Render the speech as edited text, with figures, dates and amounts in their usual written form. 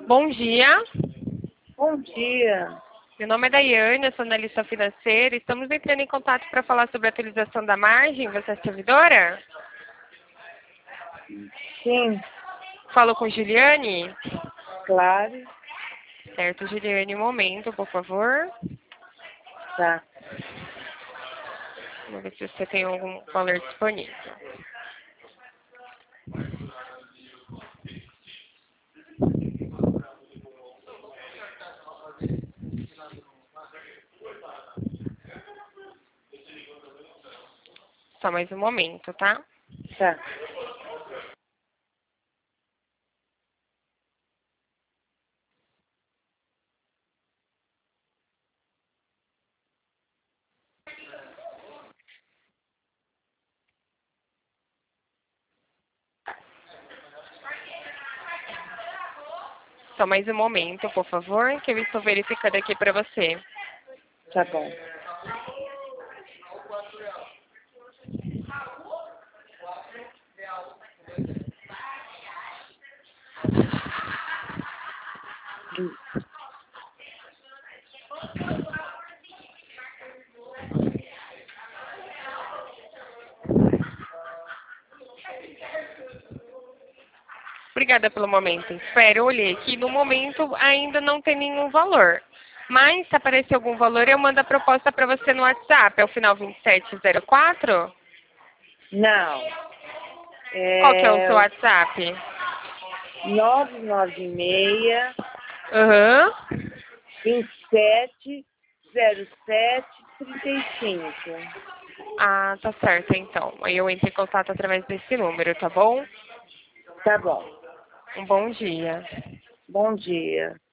Bom dia, Bom dia. meu nome é Daiane, eu sou analista financeira. Estamos entrando em contato para falar sobre a atualização da margem. Você é servidora? Sim, Falo com Juliane? claro. Certo, Juliane, um momento, por favor. Tá. Vamos ver se você tem algum valor disponível. Só mais um momento, tá? Tá. Só mais um momento, por favor, que eu estou verificando aqui para você. Tá bom. Obrigada pelo momento. Espera, eu olhei aqui. No momento ainda não tem nenhum valor. Mas se aparecer algum valor, eu mando a proposta para você no WhatsApp. É o final 2704? Não. Qual que é o seu É WhatsApp? 996 Aham. 27 07 35. Ah, tá certo, então. Aí eu entro em contato através desse número, tá bom? Tá bom. Um bom dia. Bom dia.